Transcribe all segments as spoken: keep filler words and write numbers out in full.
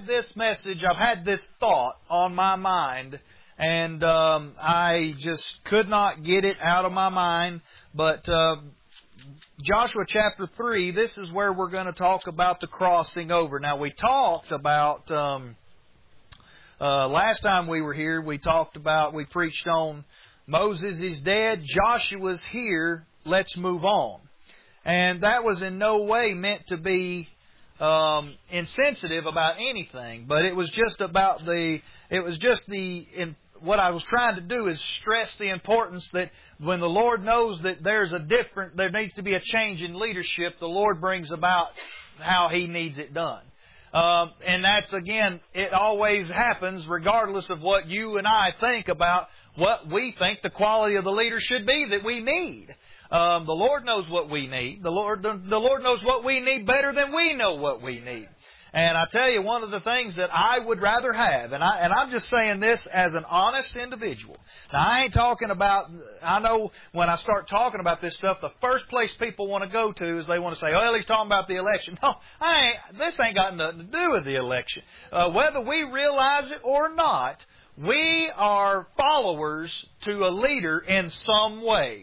this message, I've had this thought on my mind, and um, I just could not get it out of my mind. But uh, Joshua chapter three, this is where we're going to talk about the crossing over. Now, we talked about, um, uh, last time we were here, we talked about, we preached on Moses is dead, Joshua's here, let's move on. And that was in no way meant to be um, insensitive about anything, but it was just about the, it was just the, in, what I was trying to do is stress the importance that when the Lord knows that there's a different, there needs to be a change in leadership, the Lord brings about how He needs it done. Um, and that's, again, it always happens regardless of what you and I think about what we think the quality of the leader should be that we need. Um, the Lord knows what we need. The Lord, the, the Lord knows what we need better than we know what we need. And I tell you, one of the things that I would rather have, and, I, and I'm just saying this as an honest individual. Now, I ain't talking about, I know when I start talking about this stuff, the first place people want to go to is they want to say, oh, well, he's talking about the election. No, I ain't, this ain't got nothing to do with the election. Uh, whether we realize it or not, we are followers to a leader in some way.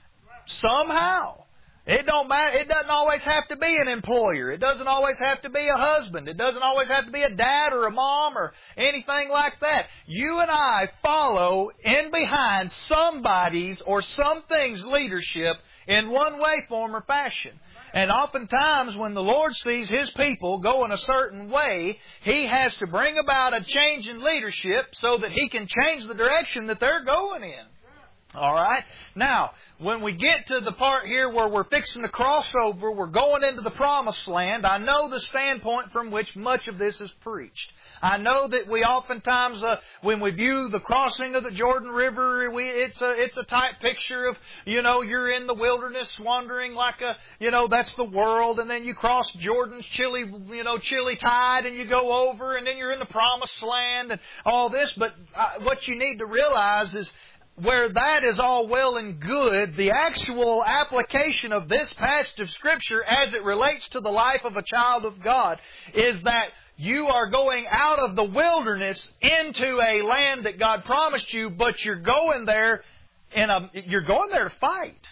Somehow. It don't matter. It doesn't always have to be an employer. It doesn't always have to be a husband. It doesn't always have to be a dad or a mom or anything like that. You and I follow in behind somebody's or something's leadership in one way, form, or fashion. And oftentimes when the Lord sees His people go in a certain way, He has to bring about a change in leadership so that He can change the direction that they're going in. All right. Now, when we get to the part here where we're fixing the crossover, we're going into the promised land, I know the standpoint from which much of this is preached. I know that we oftentimes, uh, when we view the crossing of the Jordan River, we, it's a it's a type picture of, you know, you're in the wilderness wandering like a, you know, that's the world, and then you cross Jordan's chilly, you know, chilly tide, and you go over, and then you're in the promised land, and all this. But uh, what you need to realize is, where that is all well and good, the actual application of this passage of Scripture as it relates to the life of a child of God is that you are going out of the wilderness into a land that God promised you, but you're going there in a, you're going there to fight.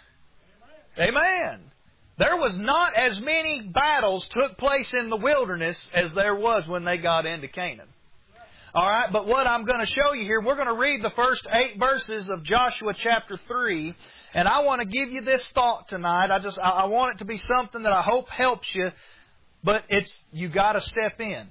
Amen. There was not as many battles took place in the wilderness as there was when they got into Canaan. All right, but what I'm going to show you here, we're going to read the first eight verses of Joshua chapter three, and I want to give you this thought tonight. I just I want it to be something that I hope helps you, but it's you got to step in.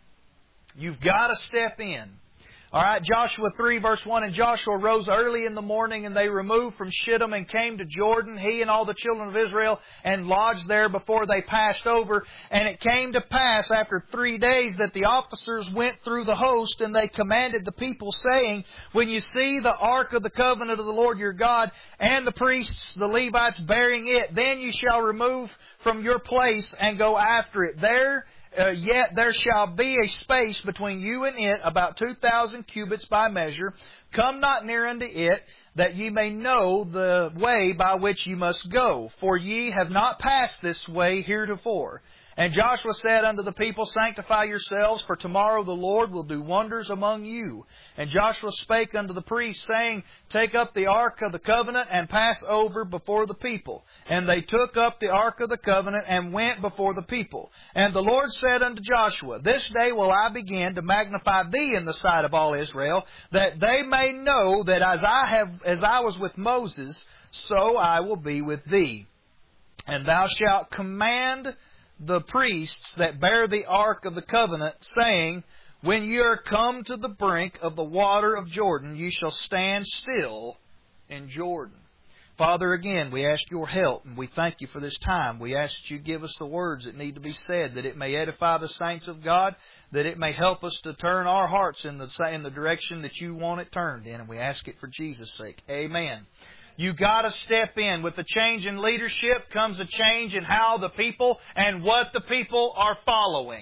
You've got to step in. All right, Joshua three, verse one, and Joshua rose early in the morning, and they removed from Shittim and came to Jordan, he and all the children of Israel, and lodged there before they passed over. And it came to pass after three days that the officers went through the host, and they commanded the people, saying, when you see the ark of the covenant of the Lord your God, and the priests, the Levites, bearing it, then you shall remove from your place and go after it. There Uh, yet there shall be a space between you and it, about two thousand cubits by measure. Come not near unto it, that ye may know the way by which ye must go. For ye have not passed this way heretofore. And Joshua said unto the people, sanctify yourselves, for tomorrow the Lord will do wonders among you. And Joshua spake unto the priests, saying, take up the ark of the covenant, and pass over before the people. And they took up the ark of the covenant, and went before the people. And the Lord said unto Joshua, this day will I begin to magnify thee in the sight of all Israel, that they may know that as I have, as I was with Moses, so I will be with thee. And thou shalt command the priests that bear the ark of the covenant, saying, when ye are come to the brink of the water of Jordan, ye shall stand still in Jordan. Father, again, we ask your help, and we thank you for this time. We ask that you give us the words that need to be said, that it may edify the saints of God, that it may help us to turn our hearts in the, in the direction that you want it turned in, and we ask it for Jesus' sake. Amen. You got to step in. With the change in leadership comes a change in how the people and what the people are following.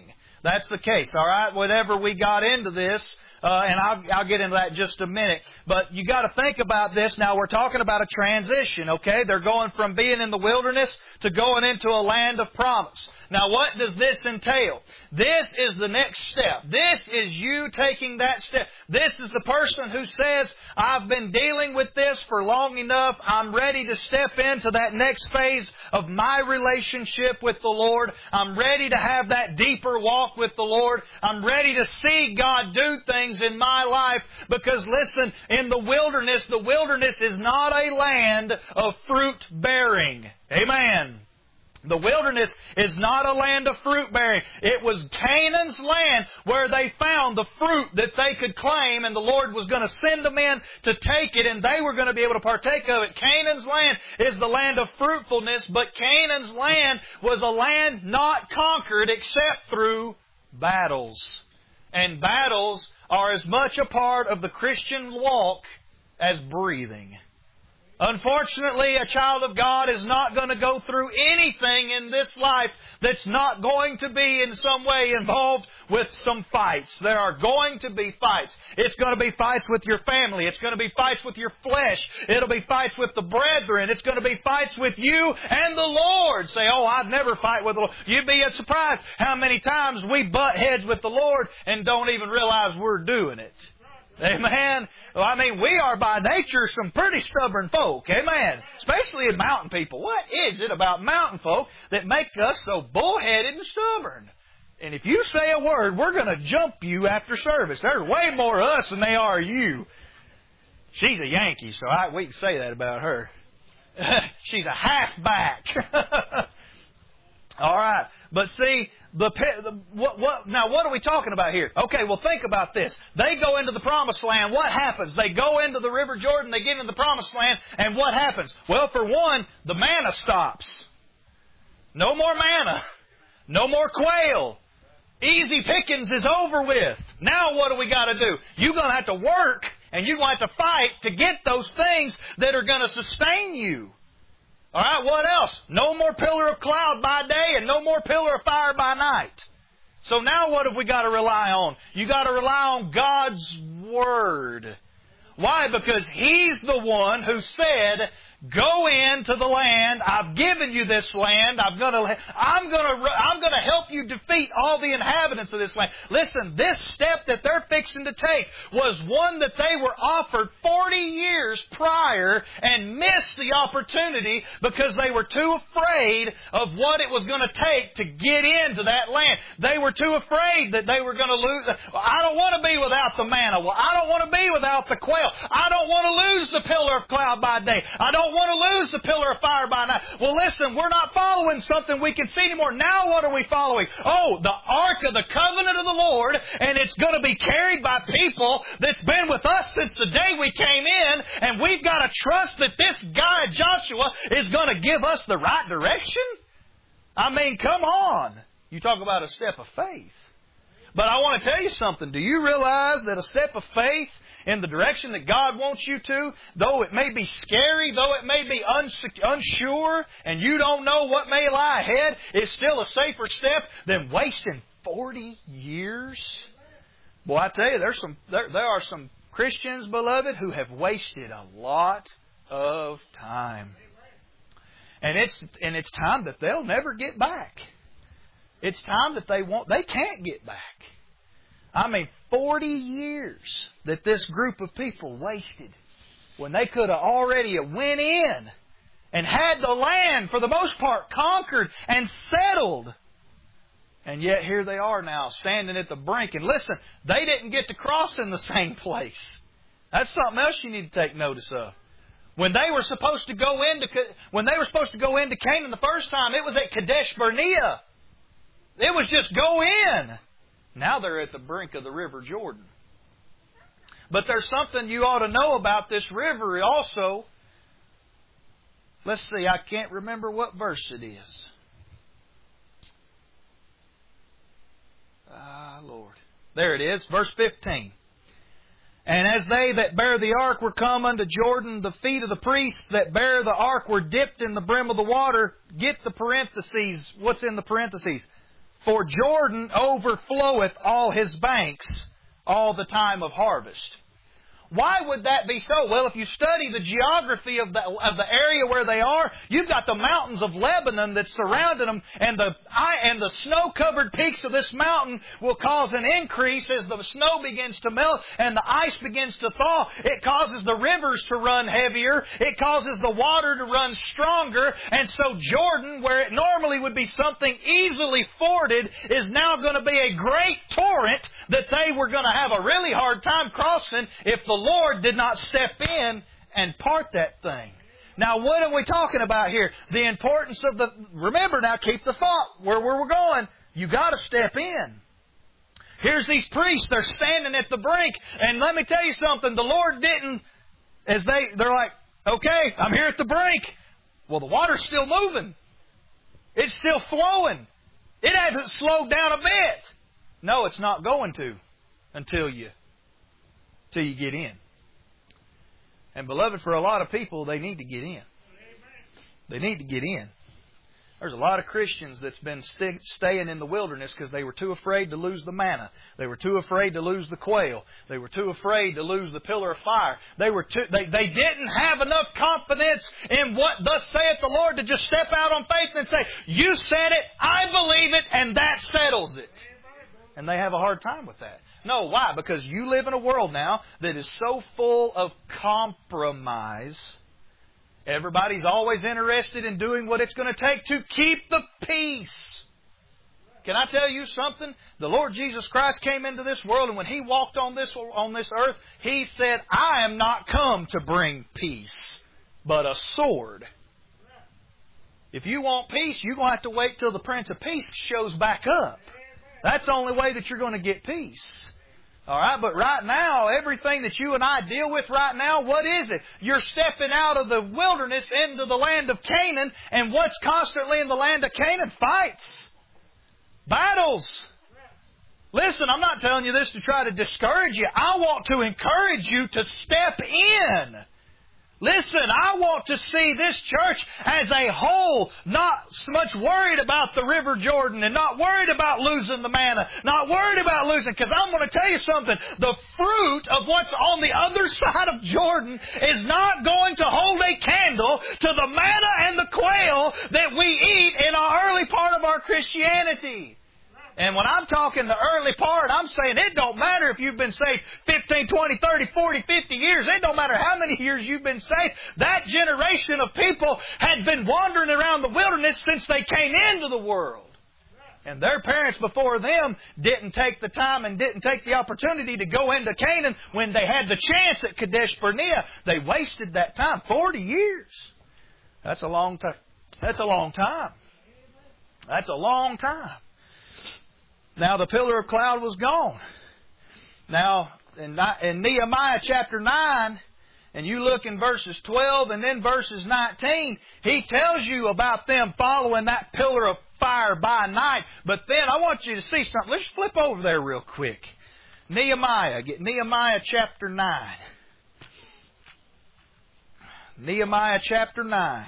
that's the case. All right, whenever we got into this, uh, and I'll, I'll get into that in just a minute. But you got to think about this. Now we're talking about a transition. Okay, they're going from being in the wilderness to going into a land of promise. Now what does this entail? This is the next step. This is you taking that step. This is the person who says, I've been dealing with this for long enough. I'm ready to step into that next phase of my relationship with the Lord. I'm ready to have that deeper walk with the Lord. I'm ready to see God do things in my life. Because listen, in the wilderness, the wilderness is not a land of fruit bearing. Amen. The wilderness is not a land of fruit bearing. It was Canaan's land where they found the fruit that they could claim, and the Lord was going to send them in to take it, and they were going to be able to partake of it. Canaan's land is the land of fruitfulness, but Canaan's land was a land not conquered except through battles. And battles are as much a part of the Christian walk as breathing. Unfortunately, a child of God is not going to go through anything in this life that's not going to be in some way involved with some fights. There are going to be fights. It's going to be fights with your family. It's going to be fights with your flesh. It'll be fights with the brethren. It's going to be fights with you and the Lord. Say, oh, I'd never fight with the Lord. You'd be surprised how many times we butt heads with the Lord and don't even realize we're doing it. Amen. Well, I mean, we are by nature some pretty stubborn folk. Amen. Especially in mountain people. What is it about mountain folk that make us so bullheaded and stubborn? And if you say a word, we're going to jump you after service. There's way more of us than they are you. She's a Yankee, so I, we can say that about her. She's a halfback. All right. But see, the, the what, what now what are we talking about here? Okay, well think about this. They go into the promised land. What happens? They go into the River Jordan, they get into the promised land, and what happens? Well, for one, the manna stops. No more manna. No more quail. Easy pickings is over with. Now what do we got to do? You're going to have to work, and you're going to have to fight to get those things that are going to sustain you. All right, what else? No more pillar of cloud by day and no more pillar of fire by night. So now what have we got to rely on? You got to rely on God's Word. Why? Because He's the one who said, go into the land. I've given you this land. I'm going to, I'm going to, I'm going to help you defeat all the inhabitants of this land. Listen, this step that they're fixing to take was one that they were offered forty years prior and missed the opportunity because they were too afraid of what it was going to take to get into that land. They were too afraid that they were going to lose. I don't want to be without the manna. Well, I don't want to be without the quail. I don't want to lose the pillar of cloud by day. I don't want to lose the pillar of fire by night. Well, listen, we're not following something we can see anymore. Now what are we following? Oh, the Ark of the Covenant of the Lord, and it's going to be carried by people that's been with us since the day we came in, and we've got to trust that this guy, Joshua, is going to give us the right direction? I mean, come on. You talk about a step of faith. But I want to tell you something. Do you realize that a step of faith in the direction that God wants you to, though it may be scary, though it may be unsure, and you don't know what may lie ahead, is still a safer step than wasting forty years? Boy, I tell you, there's some, there, there are some Christians, beloved, who have wasted a lot of time. And it's, and it's time that they'll never get back. It's time that they won't, they can't get back. I mean, forty years that this group of people wasted when they could have already went in and had the land, for the most part, conquered and settled. And yet here they are now, standing at the brink. And listen, they didn't get to cross in the same place. That's something else you need to take notice of. When they were supposed to go into, when they were supposed to go into Canaan the first time, it was at Kadesh Barnea. It was just go in. Now they're at the brink of the River Jordan. But there's something you ought to know about this river also. Let's see, I can't remember what verse it is. Ah, Lord. There it is, verse fifteen. And as they that bear the ark were come unto Jordan, the feet of the priests that bear the ark were dipped in the brim of the water. Get the parentheses. What's in the parentheses? For Jordan overfloweth all his banks all the time of harvest. Why would that be so? Well, if you study the geography of the, of the area where they are, you've got the mountains of Lebanon that's surrounding them, and the and the snow-covered peaks of this mountain will cause an increase as the snow begins to melt and the ice begins to thaw. It causes the rivers to run heavier. It causes the water to run stronger. And so Jordan, where it normally would be something easily forded, is now going to be a great torrent that they were going to have a really hard time crossing if the Lord did not step in and part that thing. Now, what are we talking about here? The importance of the... Remember now, keep the thought where we're going. You got to step in. Here's these priests. They're standing at the brink. And let me tell you something. The Lord didn't... As they... They're like, okay, I'm here at the brink. Well, the water's still moving. It's still flowing. It hasn't slowed down a bit. No, it's not going to until you... till you get in. And beloved, for a lot of people, they need to get in. They need to get in. There's a lot of Christians that's been st- staying in the wilderness because they were too afraid to lose the manna. They were too afraid to lose the quail. They were too afraid to lose the pillar of fire. They were too, they, they didn't have enough confidence in what thus saith the Lord to just step out on faith and say, you said it, I believe it, and that settles it. And they have a hard time with that. No, why? Because you live in a world now that is so full of compromise. Everybody's always interested in doing what it's going to take to keep the peace. Can I tell you something? The Lord Jesus Christ came into this world, and when He walked on this, on this earth, He said, I am not come to bring peace, but a sword. If you want peace, you're going to have to wait till the Prince of Peace shows back up. That's the only way that you're going to get peace. All right, but right now, everything that you and I deal with right now, what is it? You're stepping out of the wilderness into the land of Canaan, and what's constantly in the land of Canaan? Fights. Battles. Listen, I'm not telling you this to try to discourage you. I want to encourage you to step in. Listen, I want to see this church as a whole not so much worried about the River Jordan and not worried about losing the manna, not worried about losing, because I'm going to tell you something. The fruit of what's on the other side of Jordan is not going to hold a candle to the manna and the quail that we eat in our early part of our Christianity. And when I'm talking the early part, I'm saying it don't matter if you've been saved fifteen, twenty, thirty, forty, fifty years. It don't matter how many years you've been saved. That generation of people had been wandering around the wilderness since they came into the world. And their parents before them didn't take the time and didn't take the opportunity to go into Canaan when they had the chance at Kadesh Barnea. They wasted that time. Forty years. That's a long time. That's a long time. That's a long time. Now the pillar of cloud was gone. Now in, in Nehemiah chapter nine, and you look in verses twelve and then verses nineteen, he tells you about them following that pillar of fire by night. But then I want you to see something. Let's flip over there real quick. Nehemiah. Get Nehemiah chapter nine. Nehemiah chapter nine.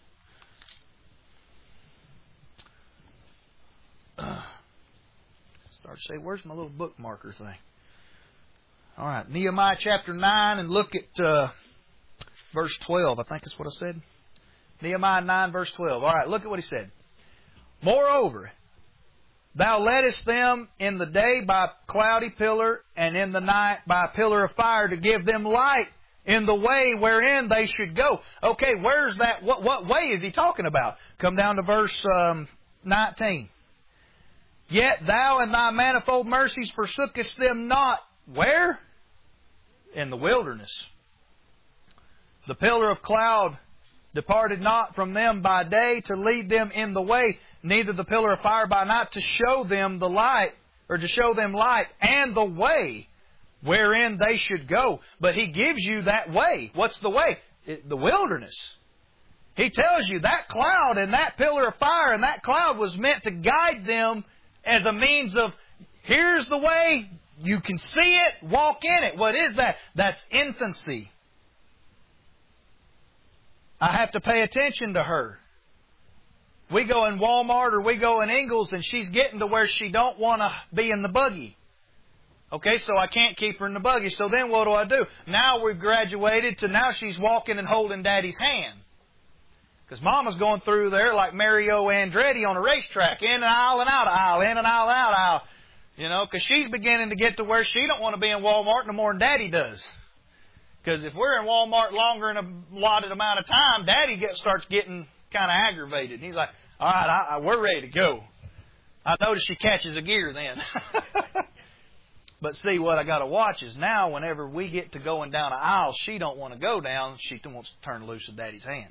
Uh, start to say, where's my little bookmarker thing? All right, Nehemiah chapter nine, and look at uh, verse twelve. I think that's what I said. Nehemiah nine, verse twelve. All right, look at what he said. Moreover, thou leddest them in the day by a cloudy pillar, and in the night by a pillar of fire, to give them light in the way wherein they should go. Okay, where's that? What, what way is he talking about? Come down to verse um, nineteen. Yet thou in thy manifold mercies forsookest them not. Where? In the wilderness. The pillar of cloud departed not from them by day to lead them in the way, neither the pillar of fire by night to show them the light, or to show them light and the way wherein they should go. But he gives you that way. What's the way? It, the wilderness. He tells you that cloud and that pillar of fire and that cloud was meant to guide them as a means of, here's the way, you can see it, walk in it. What is that? That's infancy. I have to pay attention to her. We go in Walmart or we go in Ingles and she's getting to where she don't want to be in the buggy. Okay, so I can't keep her in the buggy. So then what do I do? Now we've graduated to now she's walking and holding Daddy's hand. Because Mama's going through there like Mario Andretti on a racetrack, in and aisle and out of aisle, in and aisle and out of aisle. You know, because she's beginning to get to where she don't want to be in Walmart no more than Daddy does. Because if we're in Walmart longer than a allotted amount of time, Daddy gets, starts getting kind of aggravated. He's like, all right, I, I, we're ready to go. I notice she catches a gear then. But see, what I got to watch is now whenever we get to going down an aisle she don't want to go down, she wants to turn loose of Daddy's hand.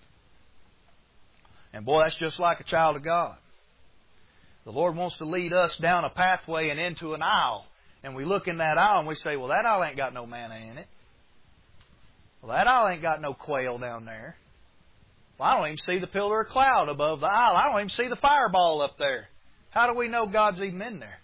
And boy, that's just like a child of God. The Lord wants to lead us down a pathway and into an aisle. And we look in that aisle and we say, well, that aisle ain't got no manna in it. Well, that aisle ain't got no quail down there. Well, I don't even see the pillar of cloud above the aisle. I don't even see the fireball up there. How do we know God's even in there?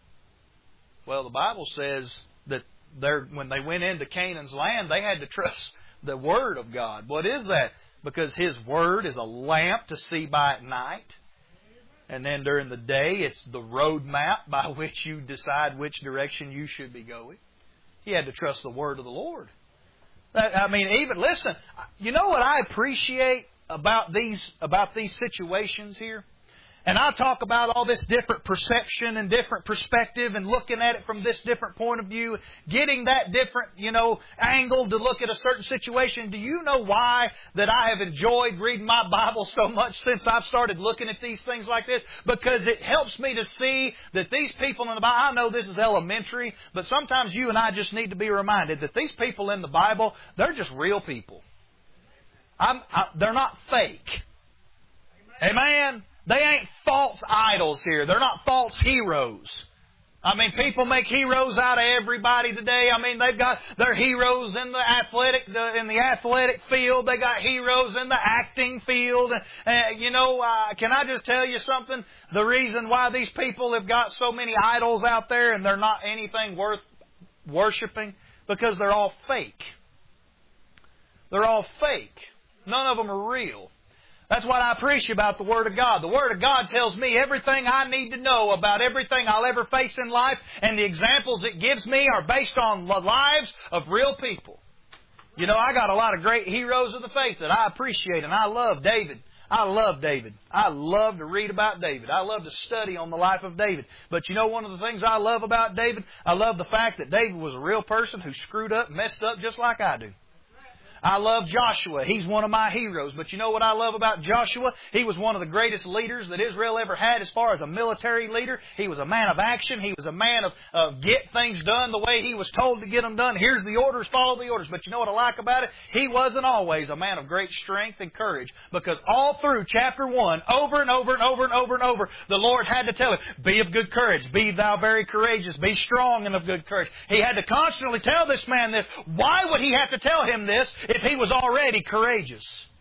Well, the Bible says that when they went into Canaan's land, they had to trust the Word of God. What is that? Because His Word is a lamp to see by at night. And then during the day, it's the road map by which you decide which direction you should be going. He had to trust the Word of the Lord. I mean, even, listen, you know what I appreciate about these, about these situations here? And I talk about all this different perception and different perspective and looking at it from this different point of view, getting that different, you know, angle to look at a certain situation. Do you know why that I have enjoyed reading my Bible so much since I've started looking at these things like this? Because it helps me to see that these people in the Bible, I know this is elementary, but sometimes you and I just need to be reminded that these people in the Bible, they're just real people. I'm, I, they're not fake. Amen? They ain't false idols here. They're not false heroes. I mean, people make heroes out of everybody today. I mean, they've got their heroes in the athletic, the, in the athletic field. They got heroes in the acting field. Uh, you know, uh, can I just tell you something? The reason why these people have got so many idols out there and they're not anything worth worshiping, because they're all fake. They're all fake. None of them are real. That's what I appreciate about the Word of God. The Word of God tells me everything I need to know about everything I'll ever face in life, and the examples it gives me are based on the lives of real people. You know, I got a lot of great heroes of the faith that I appreciate, and I love David. I love David. I love to read about David. I love to study on the life of David. But you know one of the things I love about David? I love the fact that David was a real person who screwed up, messed up just like I do. I love Joshua. He's one of my heroes. But you know what I love about Joshua? He was one of the greatest leaders that Israel ever had as far as a military leader. He was a man of action. He was a man of, of get things done the way he was told to get them done. Here's the orders, follow the orders. But you know what I like about it? He wasn't always a man of great strength and courage. Because all through chapter one, over and over and over and over and over, the Lord had to tell him, be of good courage. Be thou very courageous. Be strong and of good courage. He had to constantly tell this man this. Why would he have to tell him this if he was already courageous?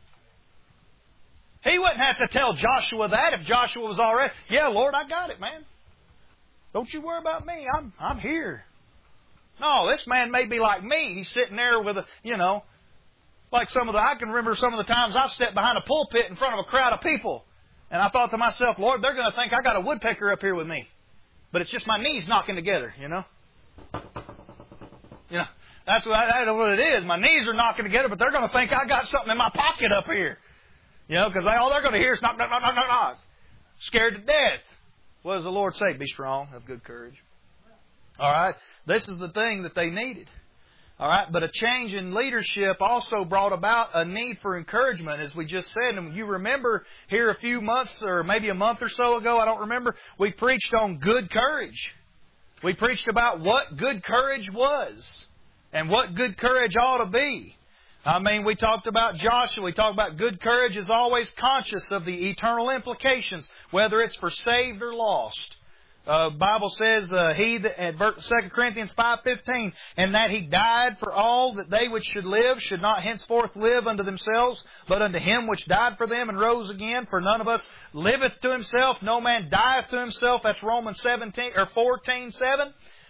He wouldn't have to tell Joshua that if Joshua was already, yeah, Lord, I got it, man. Don't you worry about me. I'm I'm here. No, this man may be like me. He's sitting there with a, you know, like some of the, I can remember some of the times I've stepped behind a pulpit in front of a crowd of people. And I thought to myself, Lord, they're going to think I got a woodpecker up here with me. But it's just my knees knocking together, you know. You know. That's what, that's what it is. My knees are knocking together, but they're going to think I got something in my pocket up here. You know, because all they're going to hear is knock, knock, knock, knock, knock, knock. Scared to death. What does the Lord say? Be strong, have good courage. All right. This is the thing that they needed. All right. But a change in leadership also brought about a need for encouragement, as we just said. And you remember here a few months or maybe a month or so ago, I don't remember, we preached on good courage. We preached about what good courage was. And what good courage ought to be. I mean, we talked about Joshua. We talked about good courage is always conscious of the eternal implications, whether it's for saved or lost. Uh, Bible says, uh, he that, at Second Corinthians five fifteen, and that he died for all, that they which should live should not henceforth live unto themselves, but unto him which died for them and rose again. For none of us liveth to himself, no man dieth to himself. That's Romans seventeen or fourteen seven.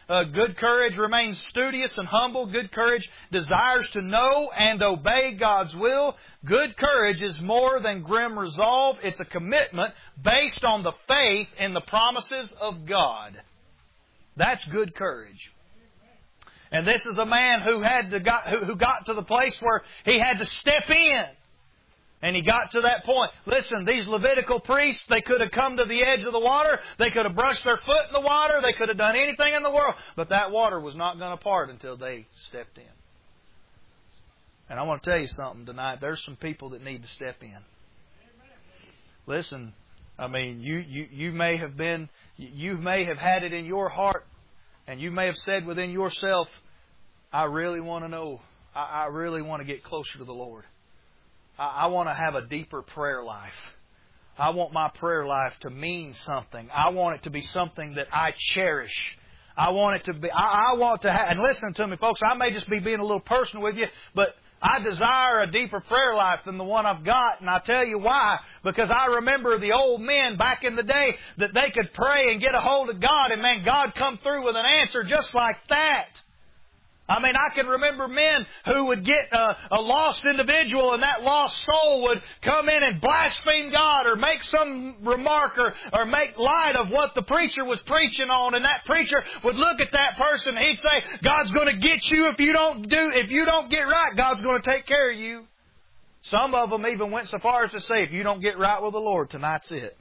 Uh, good courage remains studious and humble. Good courage desires to know and obey God's will. Good courage is more than grim resolve. It's a commitment based on the faith in the promises of God. That's good courage. And this is a man who had to got, who, who got to the place where he had to step in. And he got to that point. Listen, these Levitical priests, they could have come to the edge of the water. They could have brushed their foot in the water. They could have done anything in the world. But that water was not going to part until they stepped in. And I want to tell you something tonight. There's some people that need to step in. Listen, I mean, you, you, you may have been, you may have had it in your heart, and you may have said within yourself, I really want to know, I, I really want to get closer to the Lord. I want to have a deeper prayer life. I want my prayer life to mean something. I want it to be something that I cherish. I want it to be, I, I want to have, and listen to me folks, I may just be being a little personal with you, but I desire a deeper prayer life than the one I've got, and I'll tell you why. Because I remember the old men back in the day that they could pray and get a hold of God, and man, God come through with an answer just like that. I mean, I can remember men who would get a, a lost individual, and that lost soul would come in and blaspheme God or make some remark or, or make light of what the preacher was preaching on. And that preacher would look at that person and he'd say, God's going to get you if you don't do, if you don't get right, God's going to take care of you. Some of them even went so far as to say, if you don't get right with the Lord, tonight's it.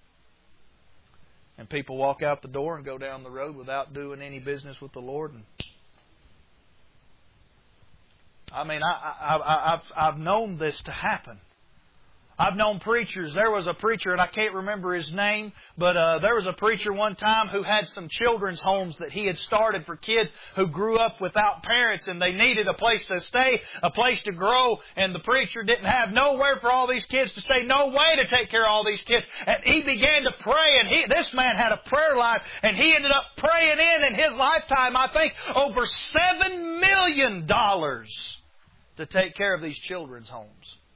And people walk out the door and go down the road without doing any business with the Lord. And I mean, I, I, I, I've, I've known this to happen. I've known preachers. There was a preacher, and I can't remember his name, but uh, there was a preacher one time who had some children's homes that he had started for kids who grew up without parents, and they needed a place to stay, a place to grow, and the preacher didn't have nowhere for all these kids to stay, no way to take care of all these kids. And he began to pray, and he, this man had a prayer life, and he ended up praying in, in his lifetime, I think, over seven million dollars to take care of these children's homes.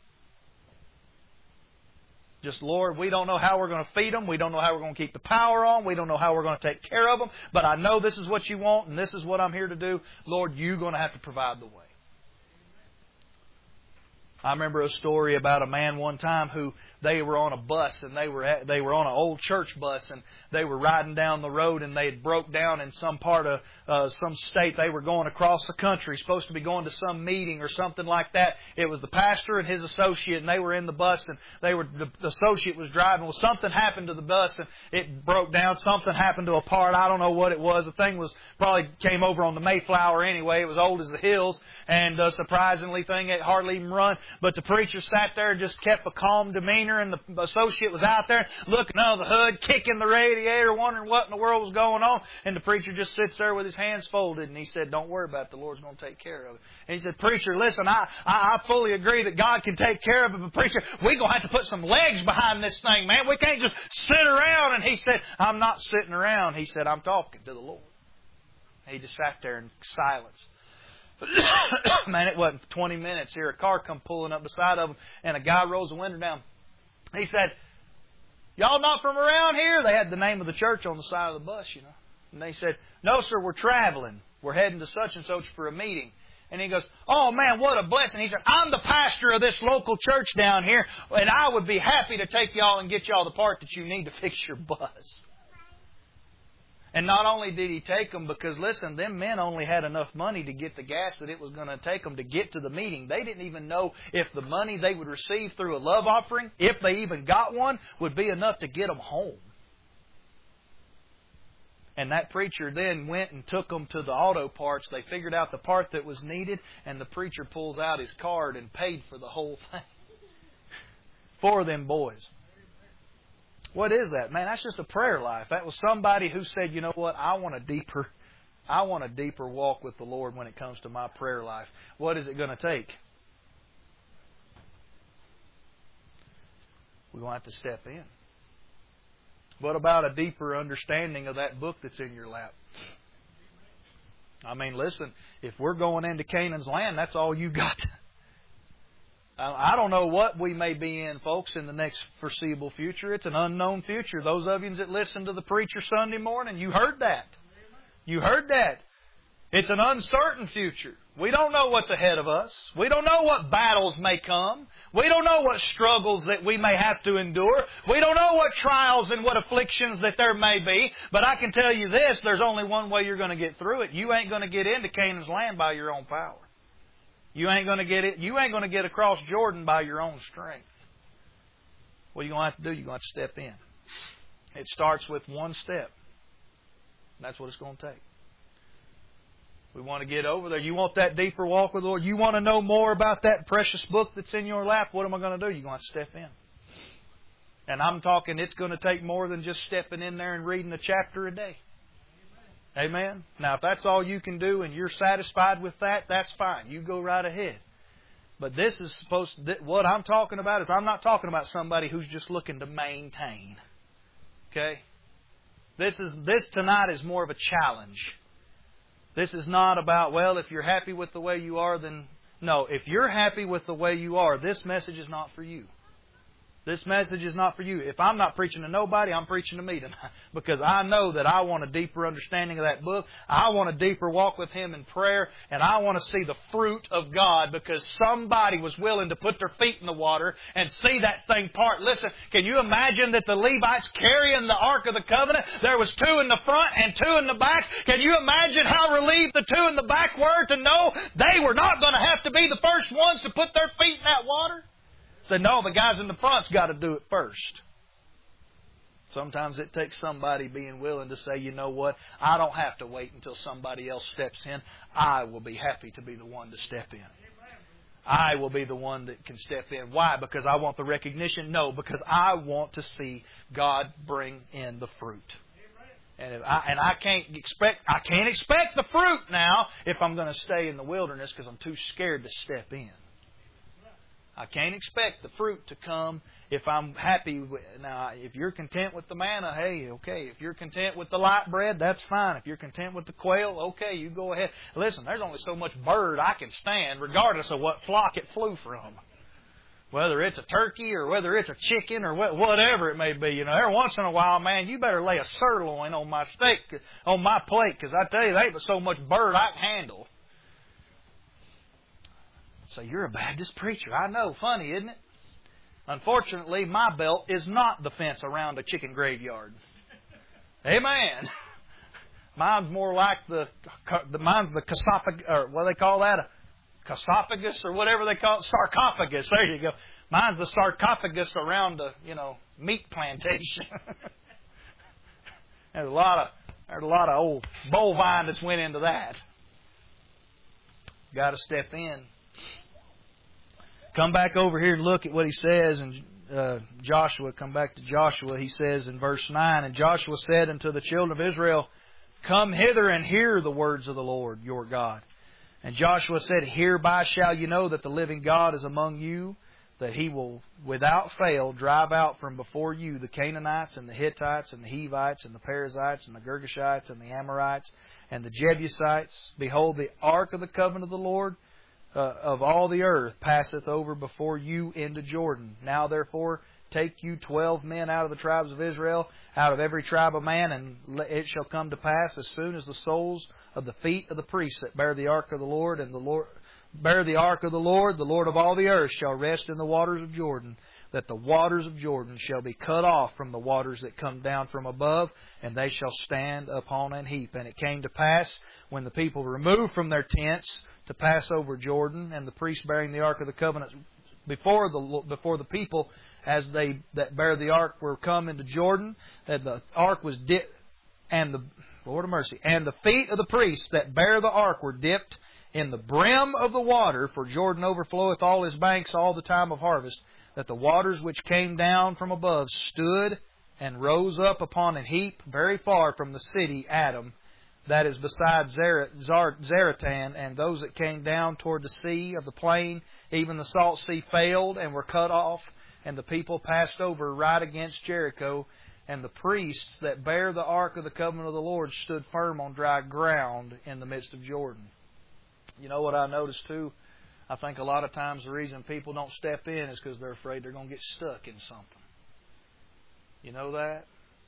Just, Lord, we don't know how we're going to feed them. We don't know how we're going to keep the power on. We don't know how we're going to take care of them. But I know this is what you want, and this is what I'm here to do. Lord, you're going to have to provide the way. I remember a story about a man one time who they were on a bus, and they were at, they were on an old church bus, and they were riding down the road, and they had broke down in some part of uh, some state. They were going across the country, supposed to be going to some meeting or something like that. It was the pastor and his associate, and they were in the bus, and they were the, the associate was driving. Well, something happened to the bus, and it broke down. Something happened to a part. I don't know what it was. The thing was probably came over on the Mayflower anyway. It was old as the hills, and uh, surprisingly, thing it hardly even run. But the preacher sat there and just kept a calm demeanor, and the associate was out there looking under the hood, kicking the radiator, wondering what in the world was going on. And the preacher just sits there with his hands folded, and he said, "Don't worry about it. The Lord's going to take care of it." And he said, "Preacher, listen, I, I, I fully agree that God can take care of it, but preacher, we're going to have to put some legs behind this thing, man. We can't just sit around." And he said, "I'm not sitting around." He said, "I'm talking to the Lord." And he just sat there in silence. Man, it wasn't twenty minutes here. A car come pulling up beside of him, and a guy rolls the window down. He said, "Y'all not from around here?" They had the name of the church on the side of the bus, you know. And they said, "No, sir, we're traveling. We're heading to such and such for a meeting." And he goes, "Oh, man, what a blessing." He said, "I'm the pastor of this local church down here, and I would be happy to take y'all and get y'all the part that you need to fix your bus." And not only did he take them, because listen, them men only had enough money to get the gas that it was going to take them to get to the meeting. They didn't even know if the money they would receive through a love offering, if they even got one, would be enough to get them home. And that preacher then went and took them to the auto parts. They figured out the part that was needed, and the preacher pulls out his card and paid for the whole thing for them boys. What is that? Man, that's just a prayer life. That was somebody who said, "You know what? I want a deeper, I want a deeper walk with the Lord when it comes to my prayer life." What is it going to take? We're going to have to step in. What about a deeper understanding of that book that's in your lap? I mean, listen, if we're going into Canaan's land, that's all you got. I don't know what we may be in, folks, in the next foreseeable future. It's an unknown future. Those of you that listen to the preacher Sunday morning, you heard that. You heard that. It's an uncertain future. We don't know what's ahead of us. We don't know what battles may come. We don't know what struggles that we may have to endure. We don't know what trials and what afflictions that there may be. But I can tell you this, there's only one way you're going to get through it. You ain't going to get into Canaan's land by your own power. You ain't going to get it. You ain't going to get across Jordan by your own strength. What are you going to have to do? You're going to have to step in. It starts with one step. That's what it's going to take. We want to get over there. You want that deeper walk with the Lord? You want to know more about that precious book that's in your lap? What am I going to do? You're going to step in. And I'm talking it's going to take more than just stepping in there and reading a chapter a day. Amen? Now, if that's all you can do and you're satisfied with that, that's fine. You go right ahead. But this is supposed to, what I'm talking about is I'm not talking about somebody who's just looking to maintain. Okay? This is this tonight is more of a challenge. This is not about, well, if you're happy with the way you are, then... No, if you're happy with the way you are, this message is not for you. This message is not for you. If I'm not preaching to nobody, I'm preaching to me tonight. Because I know that I want a deeper understanding of that book. I want a deeper walk with Him in prayer. And I want to see the fruit of God because somebody was willing to put their feet in the water and see that thing part. Listen, can you imagine that the Levites carrying the Ark of the Covenant, there was two in the front and two in the back? Can you imagine how relieved the two in the back were to know they were not going to have to be the first ones to put their feet in that water? Say, no, the guys in the front's got to do it first. Sometimes it takes somebody being willing to say, you know what, I don't have to wait until somebody else steps in. I will be happy to be the one to step in. I will be the one that can step in. Why? Because I want the recognition? No, because I want to see God bring in the fruit. And if I, and I can't expect I can't expect the fruit now if I'm going to stay in the wilderness because I'm too scared to step in. I can't expect the fruit to come if I'm happy with... Now, if you're content with the manna, hey, okay. If you're content with the light bread, that's fine. If you're content with the quail, okay, you go ahead. Listen, there's only so much bird I can stand, regardless of what flock it flew from. Whether it's a turkey or whether it's a chicken or whatever it may be. You know, every once in a while, man, you better lay a sirloin on my steak, on my plate, because I tell you, there ain't so much bird I can handle. So you're a Baptist preacher. I know. Funny, isn't it? Unfortunately, my belt is not the fence around a chicken graveyard. Amen. Mine's more like the, the mine's the casophagus, or what do they call that? A casophagus or whatever they call it? Sarcophagus. There you go. Mine's the sarcophagus around a, you know, meat plantation. There's a lot of there's a lot of old bovine that's went into that. Got to step in. Come back over here and look at what he says in uh, Joshua. Come back to Joshua. He says in verse nine, And Joshua said unto the children of Israel, Come hither and hear the words of the Lord your God. And Joshua said, Hereby shall you know that the living God is among you, that He will without fail drive out from before you the Canaanites and the Hittites and the Hivites and the Perizzites and the Girgashites and the Amorites and the Jebusites. Behold, the ark of the covenant of the Lord Uh, of all the earth passeth over before you into Jordan. Now therefore take you twelve men out of the tribes of Israel, out of every tribe of man, and it shall come to pass as soon as the soles of the feet of the priests that bear the ark of the Lord and the Lord bear the ark of the Lord, the Lord of all the earth shall rest in the waters of Jordan, that the waters of Jordan shall be cut off from the waters that come down from above, and they shall stand upon an heap. And it came to pass, when the people removed from their tents to pass over Jordan, and the priests bearing the ark of the covenant before the before the people, as they that bear the ark were come into Jordan, that the ark was dipped, and the Lord of mercy, and the feet of the priests that bear the ark were dipped in the brim of the water, for Jordan overfloweth all his banks all the time of harvest, that the waters which came down from above stood and rose up upon an heap very far from the city Adam, that is beside Zaratan, and those that came down toward the sea of the plain, even the salt sea failed and were cut off, and the people passed over right against Jericho, and the priests that bear the ark of the covenant of the Lord stood firm on dry ground in the midst of Jordan. You know what I noticed too? I think a lot of times the reason people don't step in is because they're afraid they're going to get stuck in something. You know that?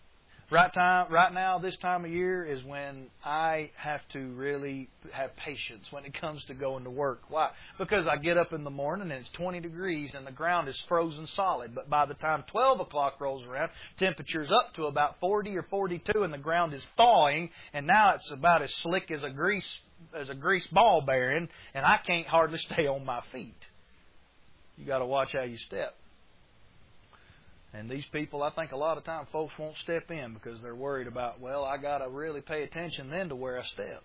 Right time, right now, this time of year is when I have to really have patience when it comes to going to work. Why? Because I get up in the morning and it's twenty degrees and the ground is frozen solid. But by the time twelve o'clock rolls around, temperature's up to about forty or forty-two and the ground is thawing. And now it's about as slick as a grease as a grease ball bearing, and I can't hardly stay on my feet. You got to watch how you step. And these people, I think a lot of times folks won't step in because they're worried about, well, I got to really pay attention then to where I step.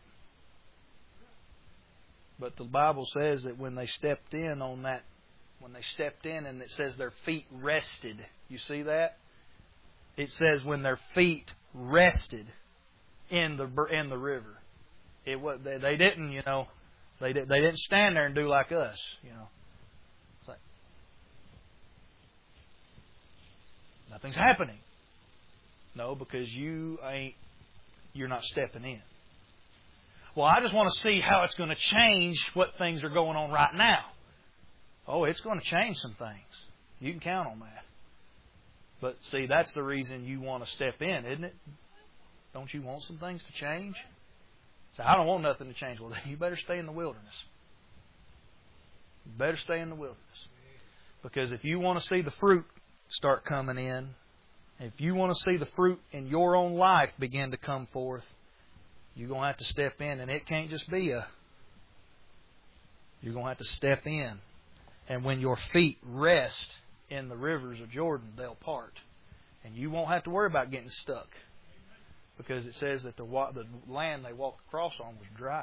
But the Bible says that when they stepped in on that, when they stepped in and it says their feet rested. You see that? It says when their feet rested in the in the river. It was they, they didn't, you know, they did, they didn't stand there and do like us, you know. Nothing's happening. No, because you ain't, you're not stepping in. Well, I just want to see how it's going to change what things are going on right now. Oh, it's going to change some things. You can count on that. But see, that's the reason you want to step in, isn't it? Don't you want some things to change? So I don't want nothing to change. Well, then you better stay in the wilderness. You better stay in the wilderness. Because if you want to see the fruit start coming in, if you want to see the fruit in your own life begin to come forth, you're going to have to step in. And it can't just be a... You're going to have to step in. And when your feet rest in the rivers of Jordan, they'll part. And you won't have to worry about getting stuck. Because it says that the, the land they walked across on was dry.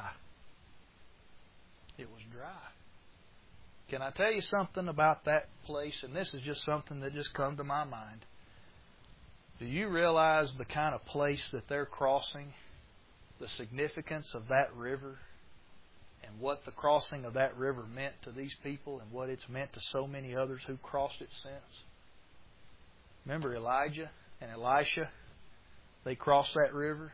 It was dry. Can I tell you something about that place? And this is just something that just come to my mind. Do you realize the kind of place that they're crossing? The significance of that river? And what the crossing of that river meant to these people and what it's meant to so many others who crossed it since? Remember Elijah and Elisha? They crossed that river.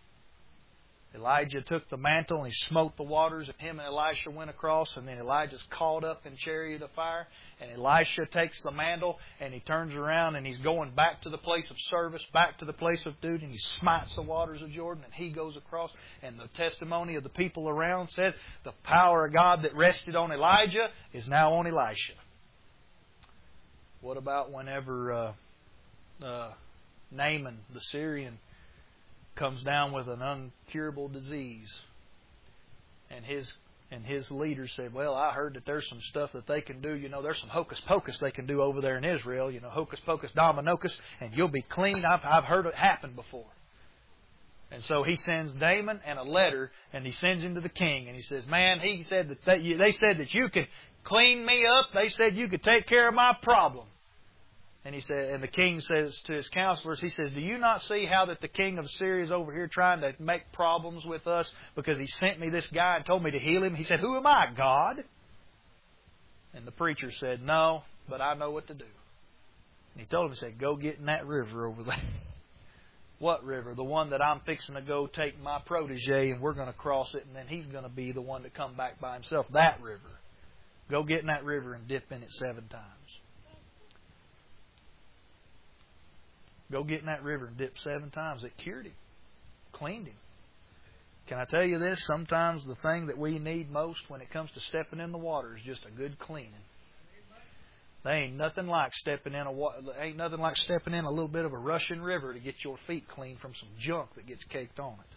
Elijah took the mantle and he smote the waters, and him and Elisha went across, and then Elijah's caught up in chariot of fire, and Elisha takes the mantle and he turns around and he's going back to the place of service, back to the place of duty, and he smites the waters of Jordan and he goes across, and the testimony of the people around said the power of God that rested on Elijah is now on Elisha. What about whenever uh, uh, Naaman, the Syrian, comes down with an uncurable disease, and his and his leader said, well, I heard that there's some stuff that they can do. You know, there's some hocus pocus they can do over there in Israel. You know, hocus pocus dominocus, and you'll be clean. I've, I've heard it happen before. And so he sends Naaman and a letter, and he sends him to the king, and he says, man, he said that they, they said that you could clean me up. They said you could take care of my problem. And he said, and the king says to his counselors, he says, do you not see how that the king of Syria is over here trying to make problems with us because he sent me this guy and told me to heal him? He said, who am I, God? And the preacher said, no, but I know what to do. And he told him, he said, go get in that river over there. What river? The one that I'm fixing to go take my protege and we're going to cross it, and then he's going to be the one to come back by himself. That river. Go get in that river and dip in it seven times. Go get in that river and dip seven times. It cured him. Cleaned him. Can I tell you this? Sometimes the thing that we need most when it comes to stepping in the water is just a good cleaning. There ain't nothing like stepping in a ain't nothing like stepping in a little bit of a rushing river to get your feet clean from some junk that gets caked on it.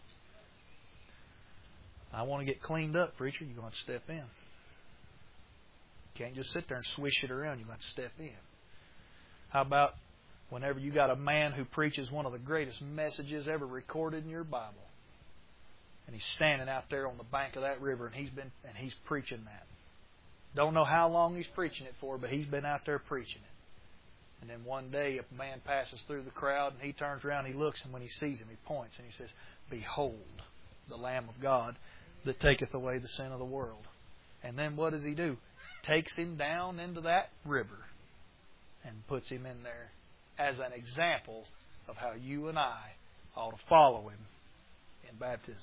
I want to get cleaned up, preacher. You're going to step in. You can't just sit there and swish it around. You're going to step in. How about whenever you got a man who preaches one of the greatest messages ever recorded in your Bible, and he's standing out there on the bank of that river, and he's been and he's preaching that. Don't know how long he's preaching it for, but he's been out there preaching it. And then one day, a man passes through the crowd, and he turns around, he looks, and when he sees him, he points, and he says, "Behold, the Lamb of God that taketh away the sin of the world." And then what does he do? Takes him down into that river and puts him in there as an example of how you and I ought to follow him in baptism.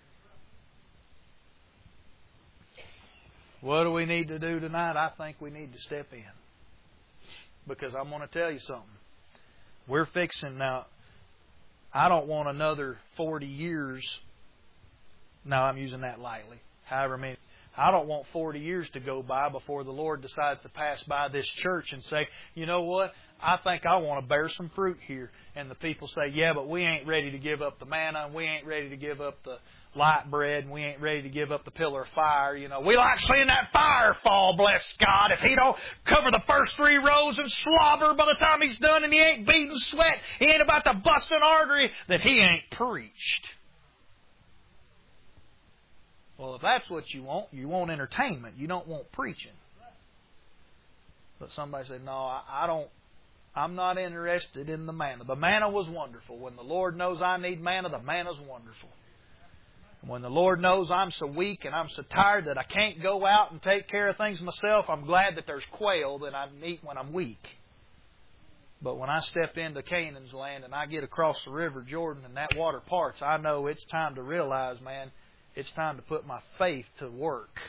What do we need to do tonight? I think we need to step in. Because I'm going to tell you something. We're fixing now. I don't want another forty years. No, I'm using that lightly. However many. I don't want forty years to go by before the Lord decides to pass by this church and say, you know what, I think I want to bear some fruit here. And the people say, yeah, but we ain't ready to give up the manna, and we ain't ready to give up the light bread, and we ain't ready to give up the pillar of fire. You know, we like seeing that fire fall, bless God. If He don't cover the first three rows and slobber by the time He's done, and He ain't beating sweat, He ain't about to bust an artery, that He ain't preached. Well, if that's what you want, you want entertainment. You don't want preaching. But somebody said, no, I, I don't, I'm not interested in the manna. The manna was wonderful. When the Lord knows I need manna, the manna's wonderful. And when the Lord knows I'm so weak and I'm so tired that I can't go out and take care of things myself, I'm glad that there's quail that I eat when I'm weak. But when I step into Canaan's land and I get across the River Jordan and that water parts, I know it's time to realize, man, it's time to put my faith to work.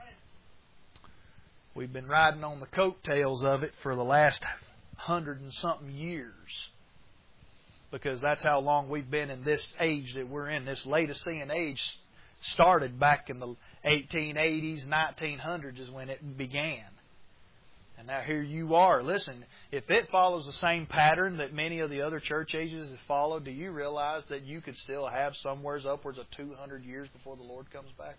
We've been riding on the coattails of it for the last hundred and something years. Because that's how long we've been in this age that we're in. This Laodicean age started back in the eighteen eighties, nineteen hundreds is when it began. And now here you are. Listen, if it follows the same pattern that many of the other church ages have followed, do you realize that you could still have somewheres upwards of two hundred years before the Lord comes back?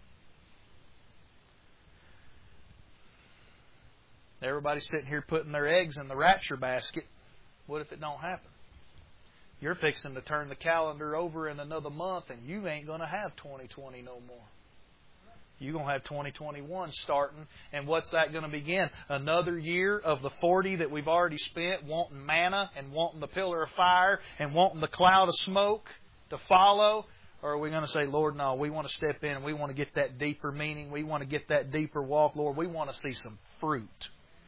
Everybody's sitting here putting their eggs in the rapture basket. What if it don't happen? You're fixing to turn the calendar over in another month, and you ain't going to have twenty twenty no more. You're going to have twenty twenty-one starting. And what's that going to begin? Another year of the forty that we've already spent wanting manna and wanting the pillar of fire and wanting the cloud of smoke to follow? Or are we going to say, Lord, no, we want to step in and we want to get that deeper meaning. We want to get that deeper walk. Lord, we want to see some fruit.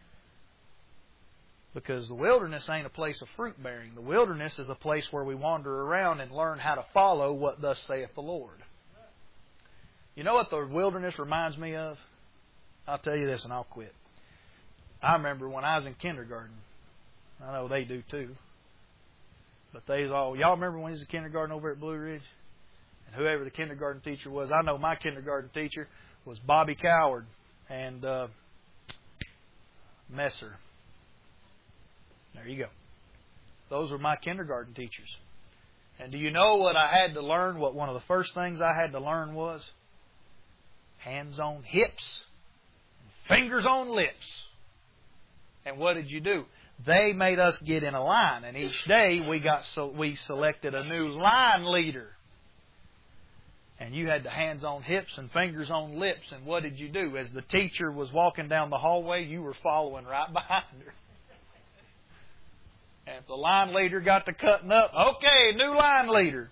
Because the wilderness ain't a place of fruit bearing. The wilderness is a place where we wander around and learn how to follow what thus saith the Lord. You know what the wilderness reminds me of? I'll tell you this and I'll quit. I remember when I was in kindergarten. I know they do too. But they's all, y'all remember when he was in kindergarten over at Blue Ridge? And whoever the kindergarten teacher was, I know my kindergarten teacher was Bobby Coward and uh, Messer. There you go. Those were my kindergarten teachers. And do you know what I had to learn? What one of the first things I had to learn was? Hands on hips, fingers on lips. And what did you do? They made us get in a line, and each day we got so we selected a new line leader. And you had the hands on hips and fingers on lips. And what did you do? As the teacher was walking down the hallway, you were following right behind her. And if the line leader got to cutting up, okay, new line leader.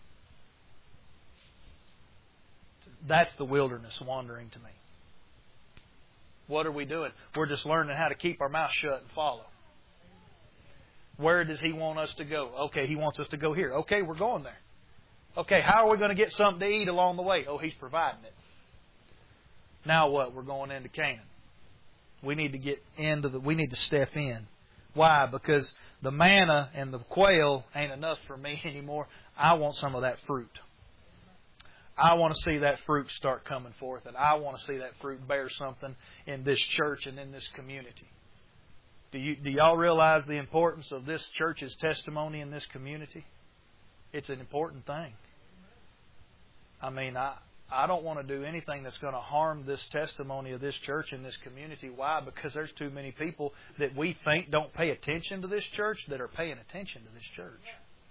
That's the wilderness wandering to me. What are we doing? We're just learning how to keep our mouth shut and follow. Where does He want us to go? Okay, He wants us to go here. Okay, we're going there. Okay, how are we going to get something to eat along the way? Oh, He's providing it. Now what? We're going into Canaan. We need to get into the, we need to step in. Why? Because the manna and the quail ain't enough for me anymore. I want some of that fruit. I want to see that fruit start coming forth, and I want to see that fruit bear something in this church and in this community. Do you do y'all realize the importance of this church's testimony in this community? It's an important thing. I mean, I I don't want to do anything that's going to harm this testimony of this church and this community. Why? Because there's too many people that we think don't pay attention to this church that are paying attention to this church.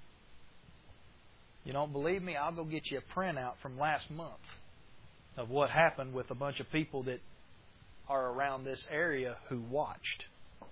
You don't believe me? I'll go get you a printout from last month of what happened with a bunch of people that are around this area who watched.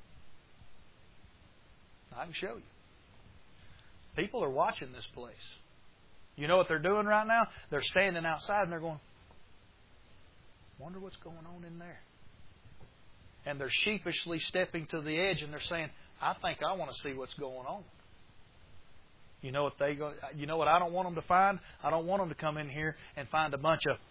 I can show you. People are watching this place. You know what they're doing right now? They're standing outside and they're going, wonder what's going on in there. And they're sheepishly stepping to the edge and they're saying, I think I want to see what's going on. You know what they go? You know what I don't want them to find? I don't want them to come in here and find a bunch of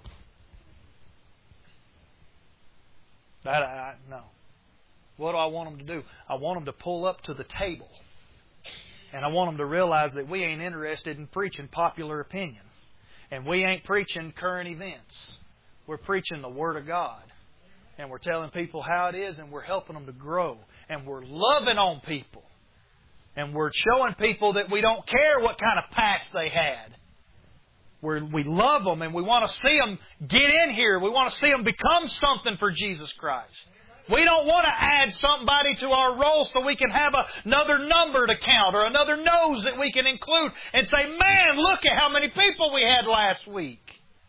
that. I, no. What do I want them to do? I want them to pull up to the table And I want them to realize that we ain't interested in preaching popular opinion. And we ain't preaching current events. We're preaching the Word of God. And we're telling people how it is, and we're helping them to grow. And we're loving on people. And we're showing people that we don't care what kind of past they had. We're, we love them, and we want to see them get in here. We want to see them become something for Jesus Christ. We don't want to add somebody to our roll so we can have a, another number to count or another nose that we can include and say, man, look at how many people we had last week.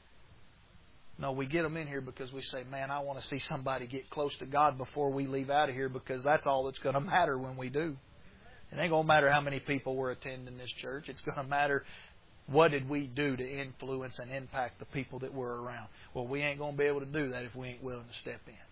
No, we get them in here because we say, man, I want to see somebody get close to God before we leave out of here, because that's all that's going to matter when we do. It ain't going to matter how many people were attending this church. It's going to matter what did we do to influence and impact the people that were around. Well, we ain't going to be able to do that if we ain't willing to step in.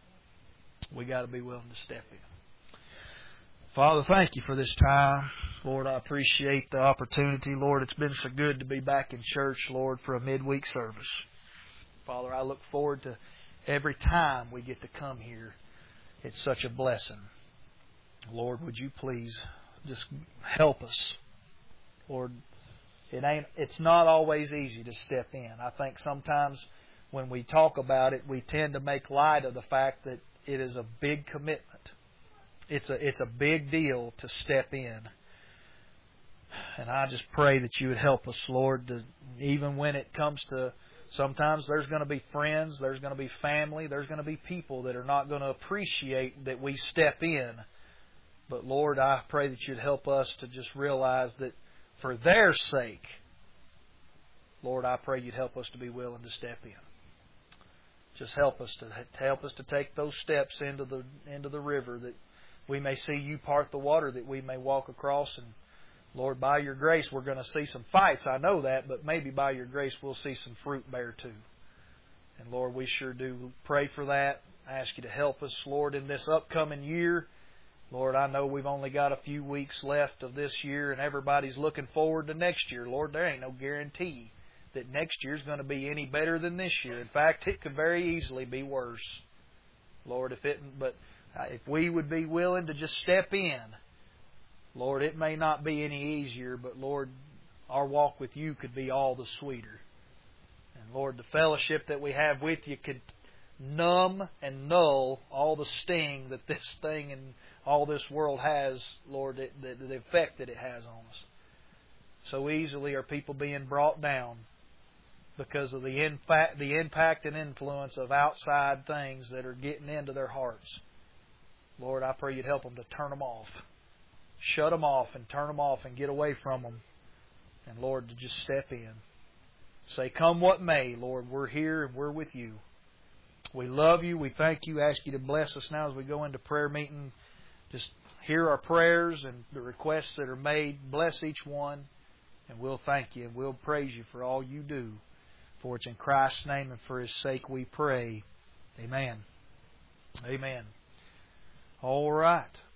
We got to be willing to step in. Father, thank You for this time. Lord, I appreciate the opportunity. Lord, it's been so good to be back in church, Lord, for a midweek service. Father, I look forward to every time we get to come here. It's such a blessing. Lord, would You please just help us. Lord, it ain't, it's not always easy to step in. I think sometimes when we talk about it, we tend to make light of the fact that it is a big commitment. It's a it's a big deal to step in. And I just pray that You would help us, Lord, to, even when it comes to, sometimes there's going to be friends, there's going to be family, there's going to be people that are not going to appreciate that we step in. But Lord, I pray that You'd help us to just realize that for their sake, Lord, I pray You'd help us to be willing to step in. Just help us to, to help us to take those steps into the into the river, that we may see You part the water, that we may walk across. And Lord, by Your grace, we're going to see some fights. I know that, but maybe by Your grace, we'll see some fruit bear too. And Lord, we sure do pray for that. I ask You to help us, Lord, in this upcoming year. Lord, I know we've only got a few weeks left of this year, and everybody's looking forward to next year. Lord, there ain't no guarantee that next year's going to be any better than this year. In fact, it could very easily be worse. Lord, if it, but if we would be willing to just step in, Lord, it may not be any easier, but Lord, our walk with You could be all the sweeter. And Lord, the fellowship that we have with You could numb and null all the sting that this thing and all this world has, Lord, the, the effect that it has on us. So easily are people being brought down because of the impact, the impact and influence of outside things that are getting into their hearts. Lord, I pray You'd help them to turn them off. Shut them off and turn them off and get away from them. And Lord, to just step in. Say, come what may, Lord, we're here and we're with You. We love You. We thank You. Ask You to bless us now as we go into prayer meeting. Just hear our prayers and the requests that are made. Bless each one. And we'll thank You and we'll praise You for all You do. For it's in Christ's name and for His sake we pray. Amen. Amen. All right.